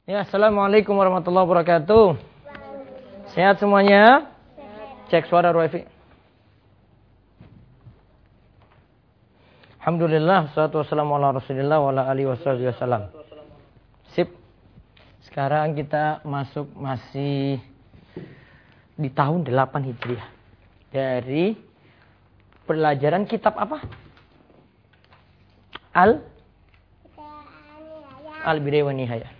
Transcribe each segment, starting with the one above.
Ya, assalamualaikum warahmatullahi wabarakatuh. Sehat semuanya? Cek suara Wifi. Alhamdulillah, wassalatu wassalamu ala Rasulillah wa ala alihi wasallam. Sip. Sekarang kita masih di tahun 8 Hijriah. Dari pelajaran kitab apa? Al-Bidayah wa Nihayah.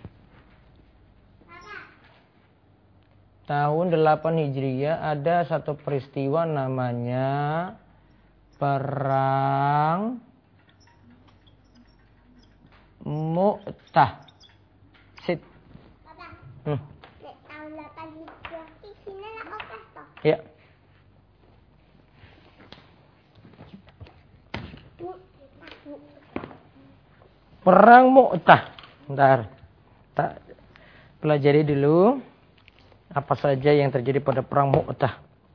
Tahun 8 Hijriah ada satu peristiwa namanya Perang Mu'tah. Sit. Tahun 8 Hijriah di sini lah oke toh. Ya. Perang Mu'tah. Bentar. Tak pelajari dulu apa saja yang terjadi pada perang Mu'tah.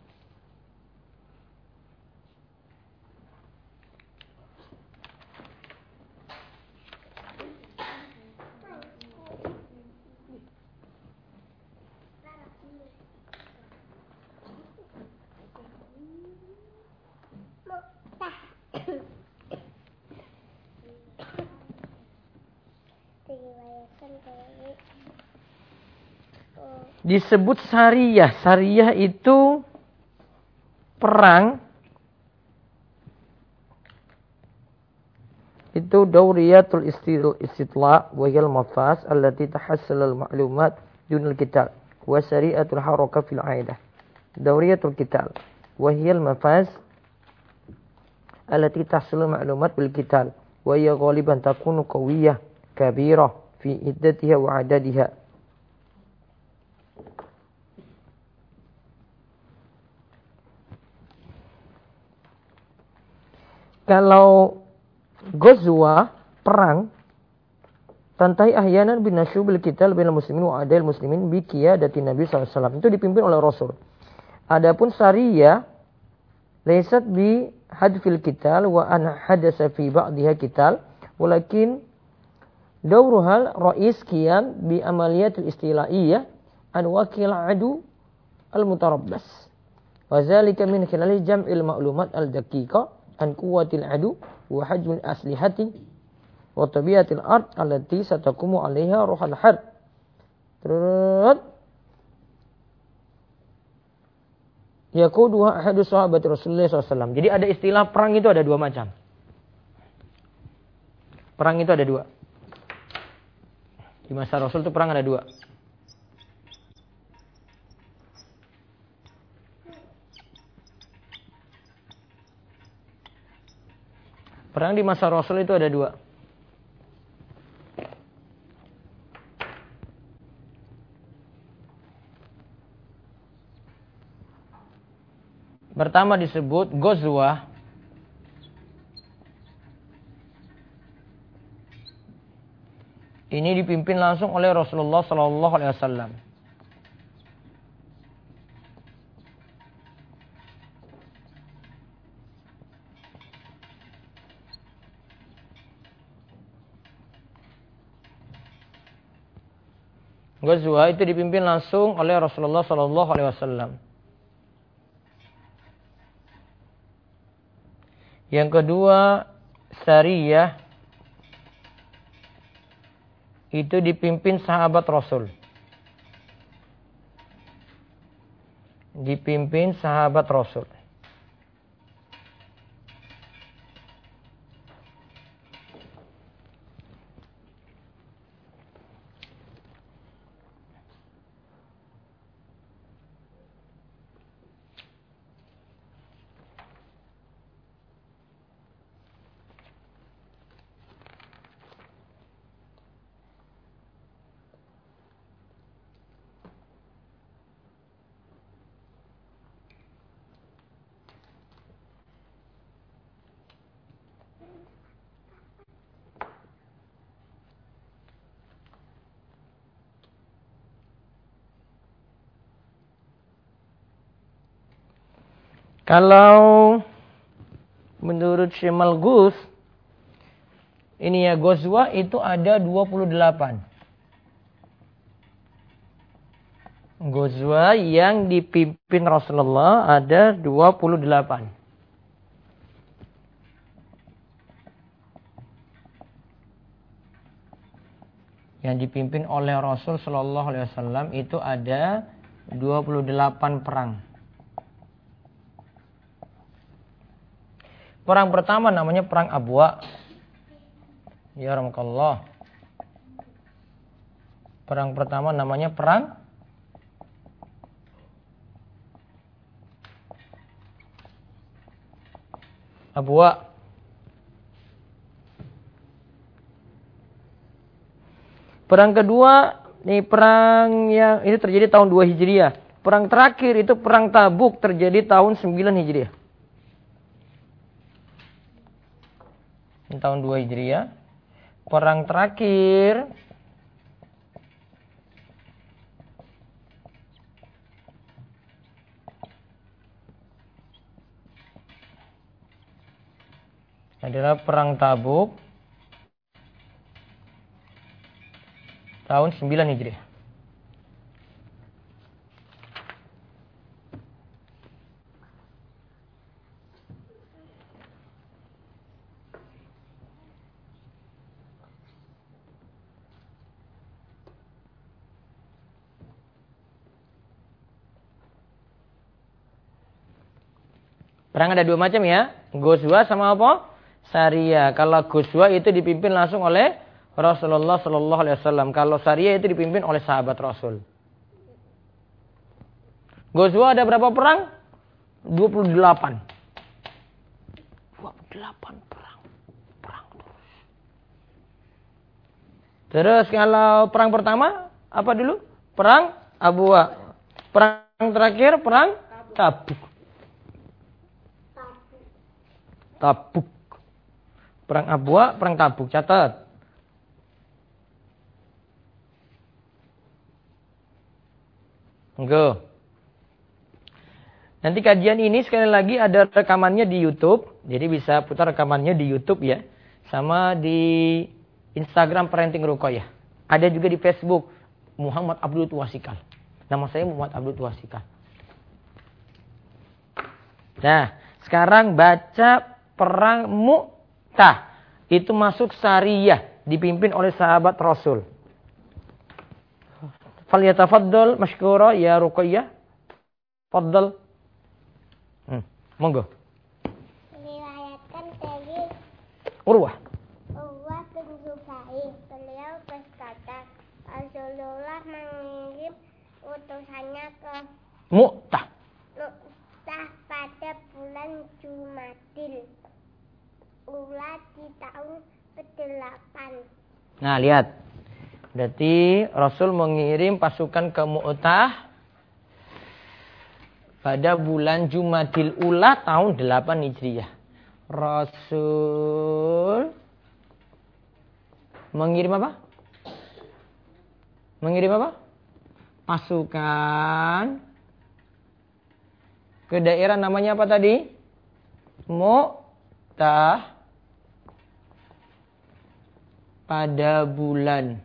Disebut Sariyah. Sariyah itu perang. Itu Dauriyatul Istitla' wa hiyal mafaz allati tahassal al-ma'lumat dunal qital wa sari'atul haraka fil 'aidah. Dauriyatul qital wa hiyal mafaz allati tahsul al-ma'lumat bil qital wa hiya ghaliban takunu qawiyyah kabirah fi iddatiha wa 'adadiha. Kalau Ghazwa, perang, tantai ahyanan bin nasyubil qital bainal muslimin wa adil muslimin bi qiyadati Nabi sallallahu alaihi wasallam. Itu dipimpin oleh Rasul. Adapun Sariyah laysat bi hadfil qital wa an hadasa fi ba'dihha qital, walakin dawruhal ra'is qiyam bi amaliyatil istilaiyah an waqil adu al mutarabbas. Wa zalika min khilal jam'il ma'lumat al daqiqah an kuwatil adu wa hajmul aslihati wa tabiatil ard allati satakumu 'alaiha ruhal harb. Terus yaquduha ahadu sahabati Rasulullah SAW. Jadi ada istilah perang itu ada dua macam. Perang itu ada dua. Di masa Rasul itu perang ada dua. Perang di masa Rasul itu ada dua. Pertama disebut Ghazwa. Ini dipimpin langsung oleh Rasulullah sallallahu alaihi wasallam. Ghazwa itu dipimpin langsung oleh Rasulullah sallallahu alaihi wasallam. Yang kedua, Sariyah itu dipimpin sahabat Rasul. Dipimpin sahabat Rasul. Kalau menurut Syemal Gus, ini ya Ghazwa itu ada 28. Ghazwa yang dipimpin Rasulullah ada 28. Yang dipimpin oleh Rasul Shallallahu Alaihi Wasallam itu ada 28 perang. Perang pertama namanya perang Abwa. Ya rahmatullah. Perang pertama namanya perang Abwa. Perang kedua, ini perang yang ini terjadi tahun 2 Hijriah. Perang terakhir itu perang Tabuk terjadi tahun 9 Hijriah. Ini tahun 2 Hijriah. Perang terakhir adalah perang Tabuk tahun 9 Hijriah. Perang ada 2 macam ya. Ghazwa sama apa? Sariyah. Kalau Ghazwa itu dipimpin langsung oleh Rasulullah Sallallahu Alaihi Wasallam. Kalau Sariyah itu dipimpin oleh sahabat Rasul. Ghazwa ada berapa perang? 28. 28 perang. Perang terus. Terus kalau perang pertama apa dulu? Perang Abwa. Perang terakhir perang Tabuk. Tabuk. Perang Abwa, perang Tabuk. Catat. Enggak. Nanti kajian ini sekali lagi ada rekamannya di YouTube. Jadi bisa putar rekamannya di YouTube ya. Sama di Instagram Parenting Ruqayyah. Ada juga di Facebook Muhammad Abdul Tuasikal. Nama saya Muhammad Abdul Tuasikal. Nah, sekarang baca perang Mu'tah. Itu masuk Sariyah. Dipimpin oleh sahabat Rasul. Falyatafaddal mashkura ya Ruqayyah. Faddal. Monggo. Diriwayatkan dari Urwah bin Zubair. Beliau berkata, Rasulullah mengirim utusannya ke Mu'tah pada bulan Jumadil Ula di tahun ke-8. Nah, lihat. Berarti Rasul mengirim pasukan ke Mu'tah pada bulan Jumadil Ula tahun 8 Hijriah. Rasul mengirim apa? Mengirim apa? Pasukan ke daerah namanya apa tadi? Mu'tah pada bulan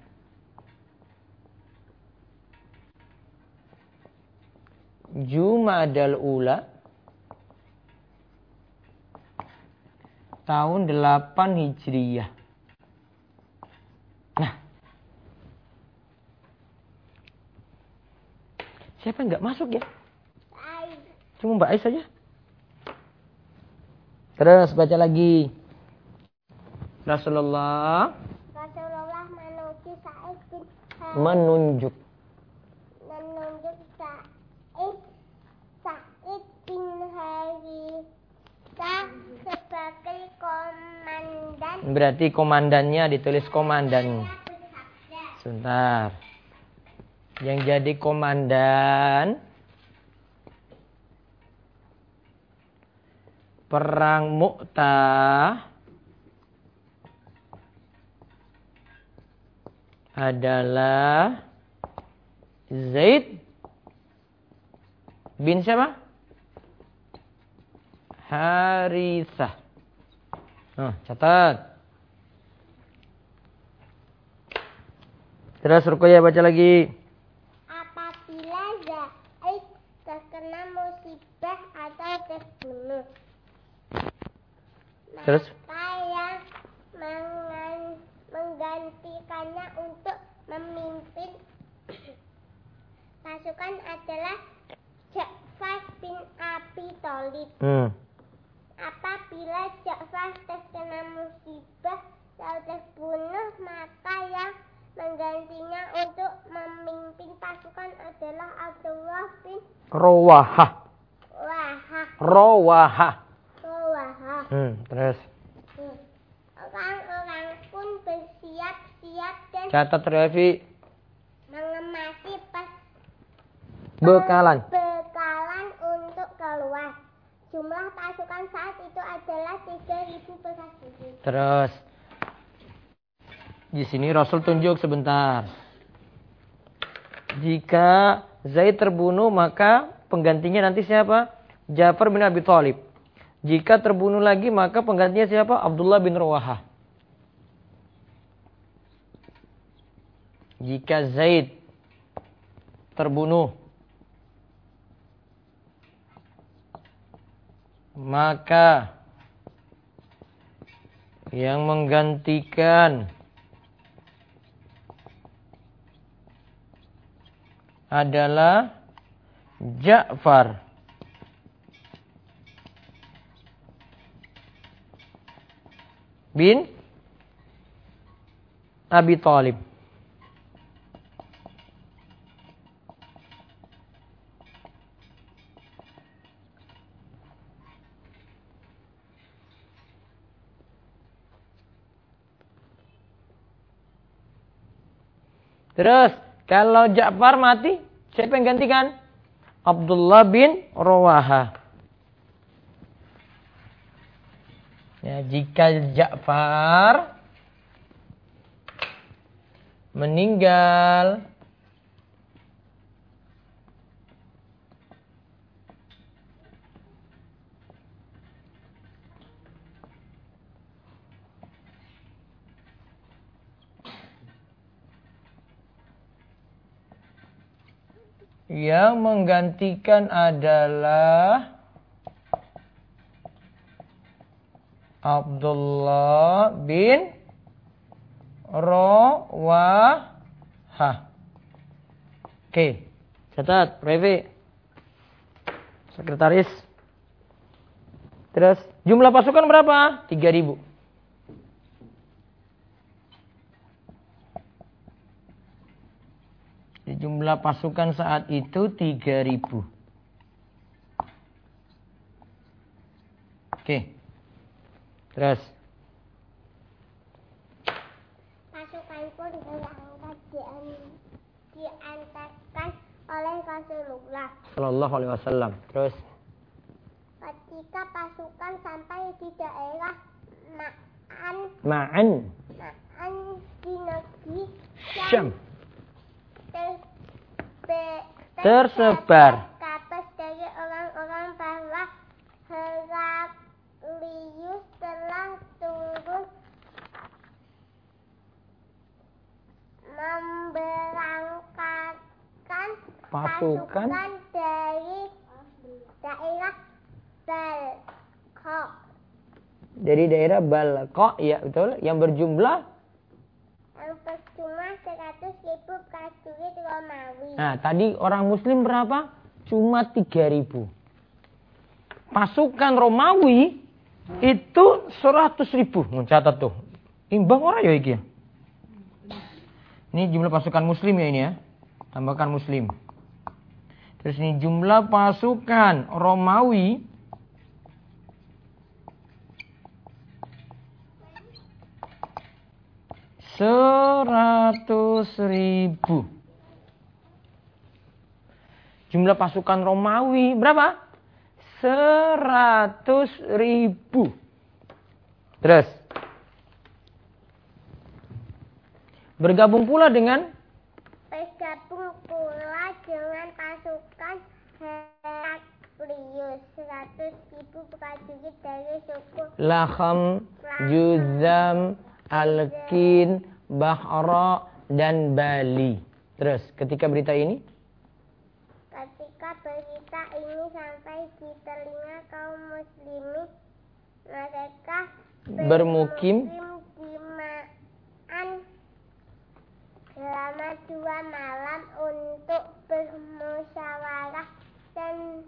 Jumadal Ula tahun 8 Hijriah. Nah, siapa yang nggak masuk ya? Cuma Mbak Ais saja. Terus baca lagi. Rasulullah menunjuk Sa'id bin Harithah sebagai komandan. Berarti komandannya ditulis komandan. Sebentar. Yang jadi komandan perang Mu'tah adalah Zaid bin siapa? Harithah. Catat. Terus Ruqayyah baca lagi. Apabila Terus? Yang menggantikannya untuk memimpin pasukan adalah Ja'far bin Abi Thalib. Apabila Ja'far terkena musibah lalu terbunuh, maka yang menggantinya untuk memimpin pasukan adalah Abdullah bin Rawaha. Terus? Orang-orang pun bersiap-siap dan Catat Revi. mengemasi Bekalan untuk keluar. Jumlah pasukan saat itu adalah 3.000 prajurit. Terus? Di sini Rasul tunjuk sebentar. Jika Zaid terbunuh, maka penggantinya nanti siapa? Ja'far bin Abi Thalib. Jika terbunuh lagi, maka penggantinya siapa? Abdullah bin Rawaha. Jika Zaid terbunuh, maka yang menggantikan adalah Ja'far bin Abi Thalib. Terus, kalau Ja'far mati, siapa yang gantikan? Abdullah bin Rawaha. Ya, jika Ja'far meninggal, yang menggantikan adalah Abdullah bin Rawaha. Oke, catat, Revi. Sekretaris. Terus, jumlah pasukan berapa? 3.000. Jumlah pasukan saat itu 3.000. Oke. Terus. Pasukan pun berangkat diantarkan oleh Rasulullah Sallallahu alaihi wasallam. Terus. Ketika pasukan sampai di daerah Ma'an di negeri Syam. Tersebar kabar dari orang-orang bahwa Heraklius telah turun memberangkatkan pasukan dari daerah Balqa. Dari daerah Balqa, ya betul. Yang berjumlah 100.000 prajurit Romawi. Nah, tadi orang Muslim berapa? Cuma 3.000. Pasukan Romawi itu 100.000. Mencatat tuh. Imbang orang ya iki. Ini jumlah pasukan Muslim ya ini ya. Tambahkan Muslim. Terus ini jumlah pasukan Romawi 100.000. Jumlah pasukan Romawi berapa? 100.000. Terus. Bergabung pula dengan pasukan Heraklius 100.000 prajurit dari suku Laham, Juzam, Alkin, Bahra, dan Bali. Terus, ketika berita ini sampai di telinga kaum muslimin, mereka bermukim di Ma'an selama 2 malam untuk bermusyawarah dan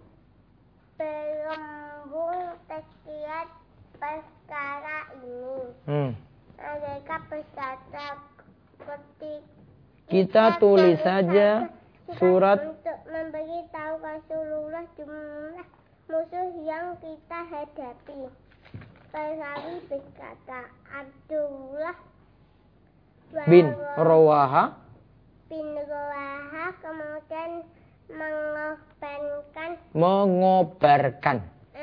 berembung terkait perkara ini. Mereka berkata, kita tulis saja surat untuk memberitahu Rasulullah jumlah musuh yang kita hadapi. Perawi berkata, Abdullah bin Rawaha kemudian mengobarkan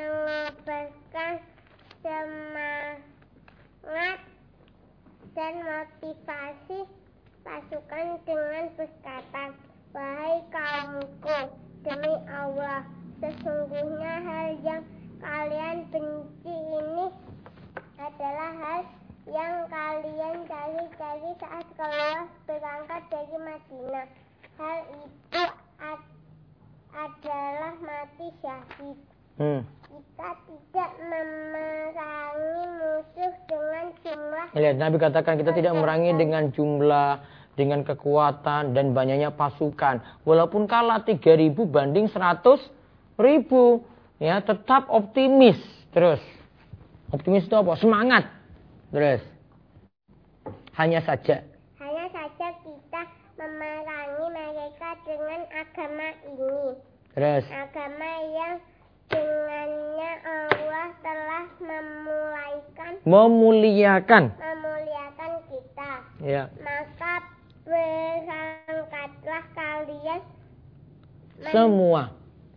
semangat dan motivasi pasukan dengan berkata, wahai kaumku, demi Allah, sesungguhnya hal yang kalian benci ini adalah hal yang kalian cari-cari saat keluar berangkat dari Madinah. Hal itu adalah mati syahid. Kita tidak memerangi musuh dengan jumlah. Lihat, Nabi katakan kita tidak memerangi dengan jumlah, dengan kekuatan dan banyaknya pasukan. Walaupun kalah 3.000 banding 100.000, ya tetap optimis. Terus, optimis itu apa? Semangat. Terus, hanya saja kita memerangi mereka dengan agama ini. Terus, agama yang dengannya Allah telah memuliakan kita. Ya. Maka berangkatlah kalian semua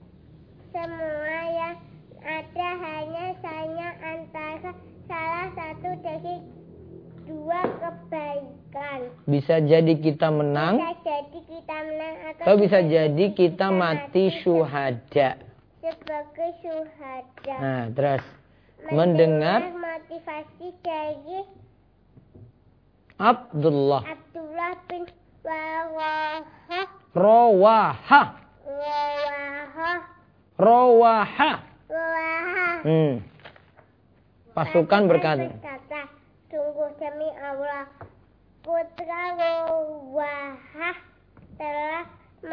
yang ada hanya antara salah satu dari 2 kebaikan. Bisa jadi kita menang, atau bisa jadi kita mati syuhada. Sebagai syuhada. Nah, terus mendengar motivasi dari Abdullah bin Rawaha. Pasukan berkata, sungguh demi Allah, putra Rawaha telah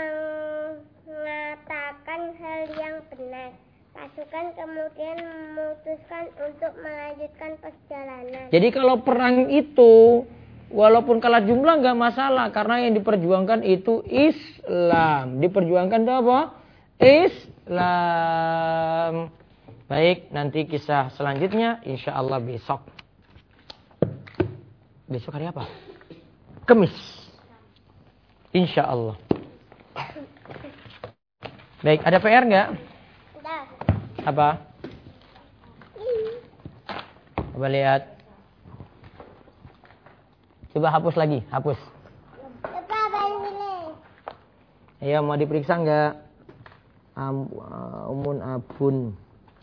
mengatakan hal yang benar. Pasukan kemudian memutuskan untuk melanjutkan perjalanan. Jadi kalau perang itu, walaupun kalah jumlah nggak masalah, karena yang diperjuangkan itu Islam. Diperjuangkan itu apa? Islam. Baik, nanti kisah selanjutnya insya Allah besok. Besok hari apa? Kamis. Insya Allah. Baik, ada PR nggak? Apa? Coba lihat. Coba hapus lagi, hapus. Iya, mau diperiksa nggak? Umun abun.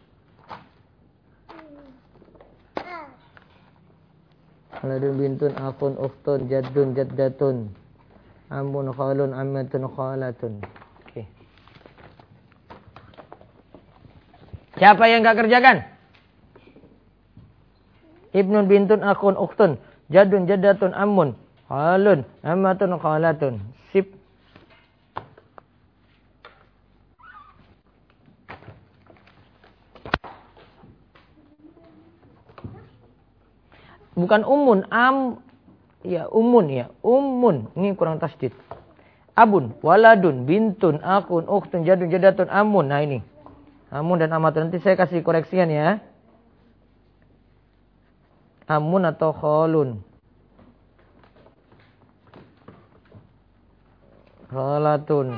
Aladun bintun akun ukhtun jaddun jaddatun. Amun khalun ammatun khalatun. Oke. Siapa yang enggak kerjakan? Ibnun bintun akun ukhtun jaddun jaddatun amun khalun ammatun khalatun. Sip. Bukan umun, umun. Ini kurang tasdid. Abun, waladun, bintun, akun, ukhtun, jadun, jadatun, amun. Nah ini. Amun dan amatun. Nanti saya kasih koreksian ya. Amun atau kholun. Kholatun.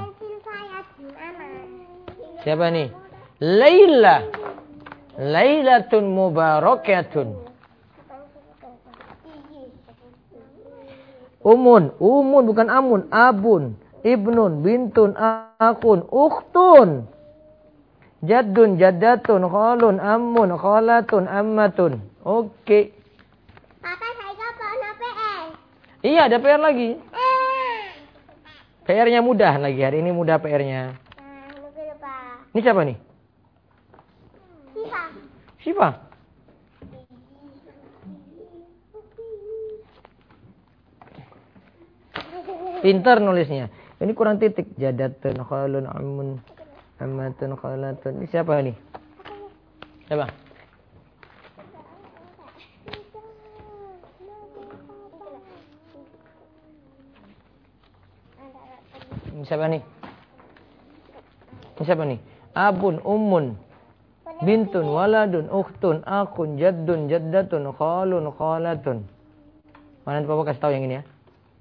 Siapa nih? Laila. Lailatun mubarakatun. Umun bukan amun, abun, ibnun, bintun, akun, ukhtun, jaddun, jaddatun, khalun, amun, khalatun, ammatun. Oke. Papa, saya mau PR. Iya, ada PR lagi. PR-nya mudah lagi, hari ini mudah PR-nya. Ini siapa nih? Pintar nulisnya. Ini kurang titik. Jadatun, khalun, amun, amatun, khalatun. Ini siapa nih? Siapa? Ini siapa nih? Ini siapa nih? Abun, ummun, bintun, waladun, ukhtun, akhun, jaddun, jaddatun, khalun, khalatun. Mana Papa kasih tahu yang ini ya?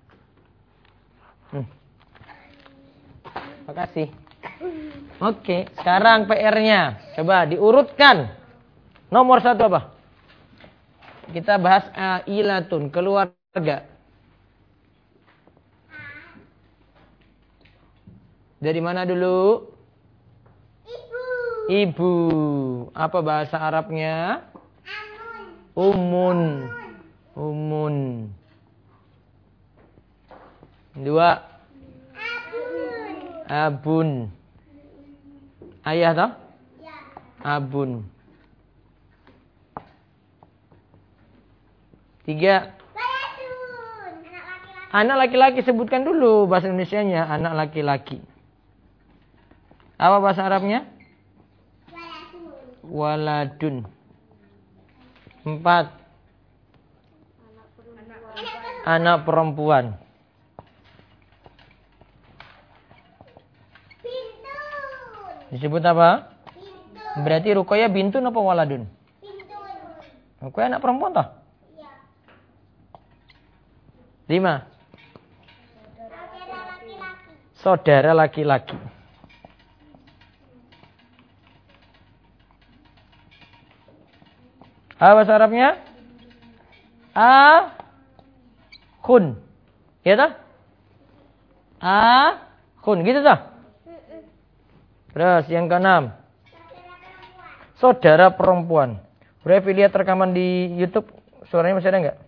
Makasih. Oke, sekarang PR-nya. Coba diurutkan. Nomor 1 apa? Kita bahas ailatun, keluarga. Dari mana dulu? Ibu. Ibu. Apa bahasa Arabnya? Umun. Umun. 2. Abun. Ayah toh? Ya. Abun. 3. Waladun. Anak laki-laki. Anak laki-laki sebutkan dulu bahasa Indonesianya. Anak laki-laki. Apa bahasa Arabnya? Waladun. Waladun. 4. Anak perempuan. Bintun. Disebut apa? Bintun. Berarti Ruqayyah bintun apa waladun? Bintun. Ruqayyah anak perempuan toh? Ya. 5. Saudara laki-laki. Saudara laki-laki. Apa bahasa Arabnya? Akhun. Ya toh? Akhun. Gitu toh? Terus yang ke-6. Saudara perempuan. Revi lihat rekaman di YouTube. Suaranya masih ada nggak?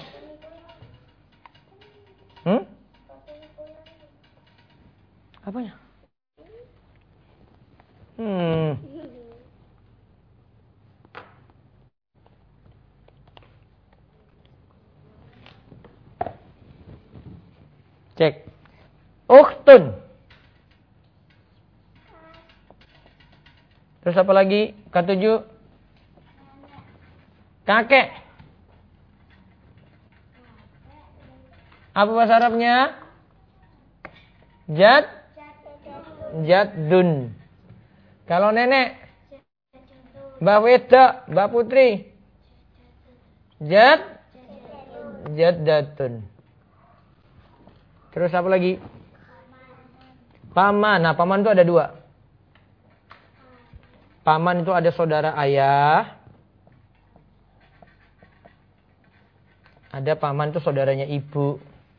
Apanya? Cek. Ukhtun. Terus apa lagi? Ke-7. Kakek. Apa bahasa Arabnya? Jaddun. Kalau nenek? Mbak Weda, Mbak Putri? Jaddatun. Terus apa lagi? Paman. Nah, paman itu ada 2. Paman itu ada saudara ayah. Ada paman itu saudaranya ibu.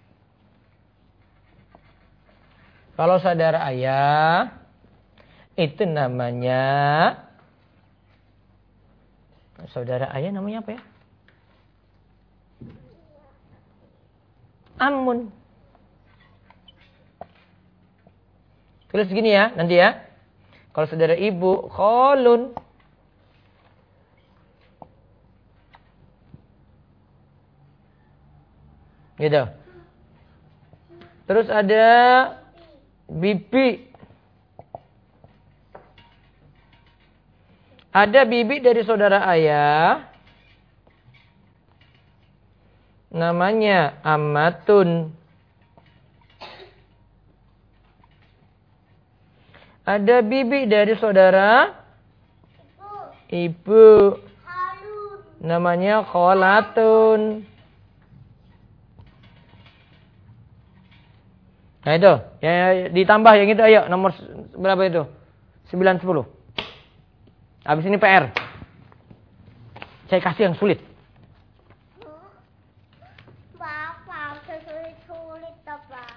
Kalau saudara ayah, itu namanya... Saudara ayah namanya apa ya? Amun. Tulis gini ya, nanti ya. Kalau saudara ibu, kholun. Gitu. Terus ada bibi. Ada bibi dari saudara ayah. Namanya amatun. Ada bibi dari saudara ibu. Namanya kholatun. Nah itu, ya, ditambah yang itu ayo, nomor berapa itu? 9, 10. Habis ini PR. Saya kasih yang sulit. Bapak, sulit apa?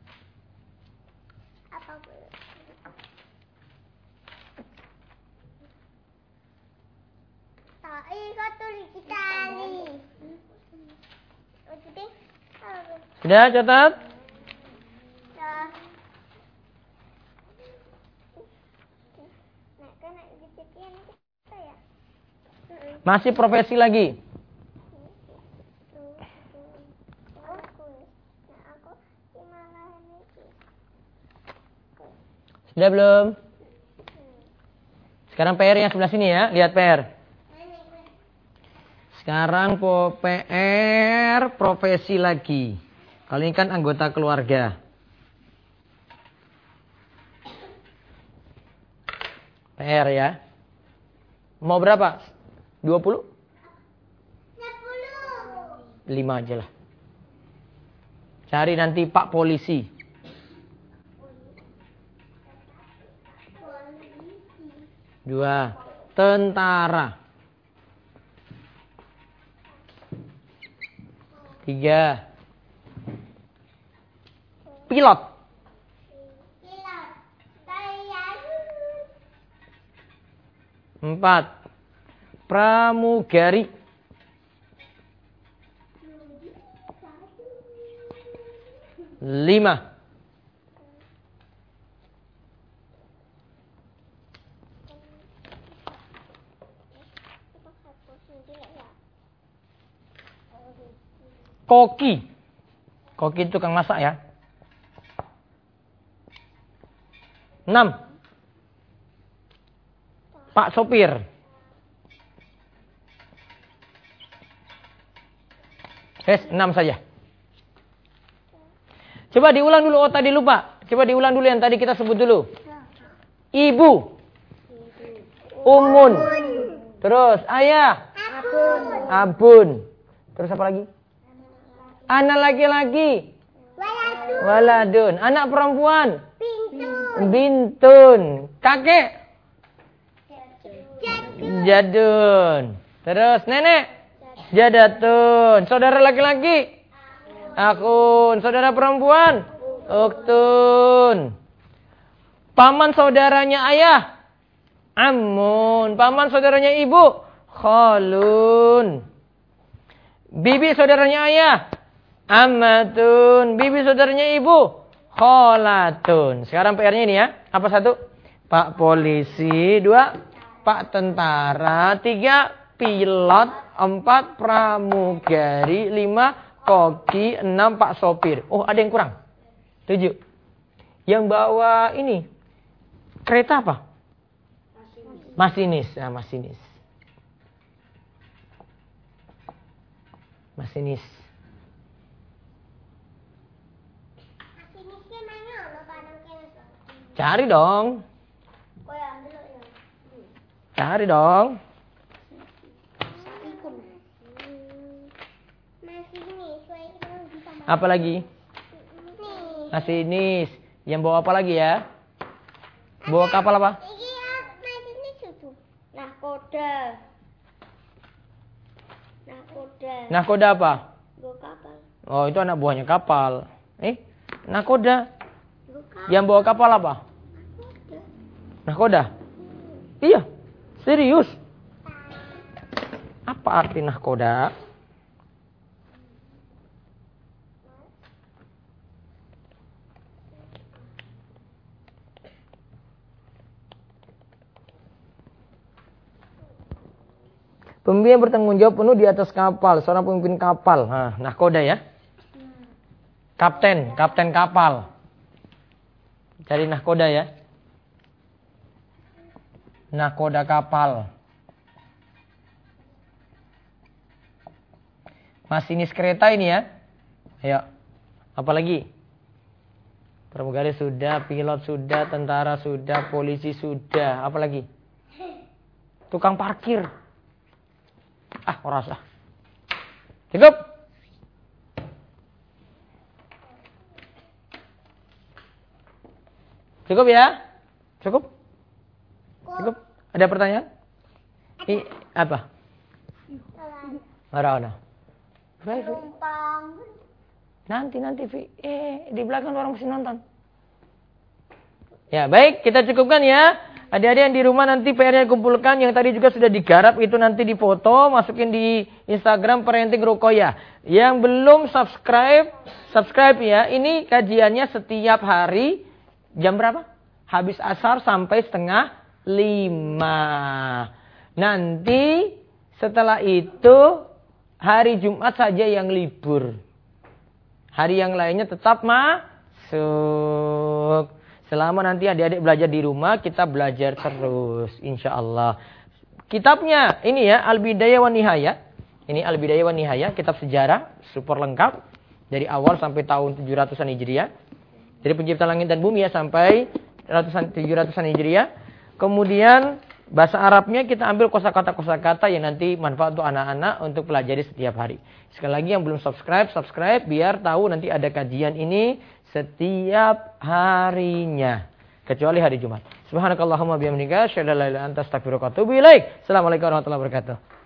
Apa bu? Kau tulis kita nih. Sudah catat? Masih profesi lagi. Udah belum? Sekarang PR yang sebelah sini ya. Lihat PR. Sekarang PR profesi lagi. Kali ini kan anggota keluarga. PR ya. Mau berapa? 20? 5 aja lah. Cari nanti Pak Polisi. 2. Tentara. 3. Pilot. 4. Pramugari. 5. Koki. Koki itu tukang masak ya. 6. Pak sopir. Yes, 6 saja. Coba diulang dulu, oh tadi lupa. Coba diulang dulu yang tadi kita sebut dulu. Ibu. Umun. Terus ayah. Abun. Terus apa lagi? Anak laki-laki. Waladun. Anak perempuan. Bintun. Kakek. Jadun. Terus nenek. Jadatun. Saudara laki-laki. Akun. Saudara perempuan. Uktun. Paman saudaranya ayah. Amun. Paman saudaranya ibu. Khalun. Bibi saudaranya ayah. Amatun. Bibi saudaranya ibu. Kholatun. Sekarang PR-nya ini ya. Apa 1? Pak polisi. 2. Pak tentara. 3. Pilot. 4. Pramugari. 5. Koki. 6. Pak sopir. Oh, ada yang kurang. 7. Yang bawa ini. Kereta apa? Masinis. Nah, masinis. Masinis. Cari dong. Cari dong. Apa lagi? Masinis. Yang bawa apa lagi ya? Bawa kapal apa? Nahkoda. Nahkoda apa? Bawa kapal. Oh, itu anak buahnya kapal. Nahkoda. Yang bawa kapal apa? Nahkoda. Iya. Serius. Apa arti nahkoda? Pemimpin bertanggung jawab penuh di atas kapal. Seorang pemimpin kapal. Nah, nahkoda ya. Kapten kapal. Cari nahkoda ya. Nahkoda kapal. Masinis kereta ini ya. Ayo. Apa lagi? Pramugari sudah, pilot sudah, tentara sudah, polisi sudah. Apa lagi? Tukang parkir. Ora usah. Cukup. Cukup ya? Cukup? Cukup? Ada pertanyaan? Apa? Ora. Nanti Vi. Di belakang orang masih nonton. Ya, baik, kita cukupkan ya. Adik-adik yang di rumah nanti PR-nya kumpulkan. Yang tadi juga sudah digarap, itu nanti difoto, masukin di Instagram Parenting Ruqayyah. Yang belum subscribe ya. Ini kajiannya setiap hari. Jam berapa? Habis asar sampai 4:30. Nanti setelah itu hari Jumat saja yang libur. Hari yang lainnya tetap masuk. Selama nanti adik-adik belajar di rumah, kita belajar terus. Insya Allah. Kitabnya ini ya, Al-Bidayah wa Nihayah. Ini Al-Bidayah wa Nihayah, kitab sejarah, super lengkap. Dari awal sampai tahun 700-an Hijriah. Dari pencipta langit dan bumi ya, sampai 700-an Hijriah. Kemudian bahasa Arabnya kita ambil kosakata-kosakata yang nanti manfaat untuk anak-anak untuk pelajari setiap hari. Sekali lagi yang belum subscribe biar tahu nanti ada kajian ini setiap harinya. Kecuali hari Jumat. Subhanakallahumma bihamdika asyhadu an la ilaha illa anta astaghfiruka wa atubu ilaik. Assalamualaikum warahmatullahi wabarakatuh.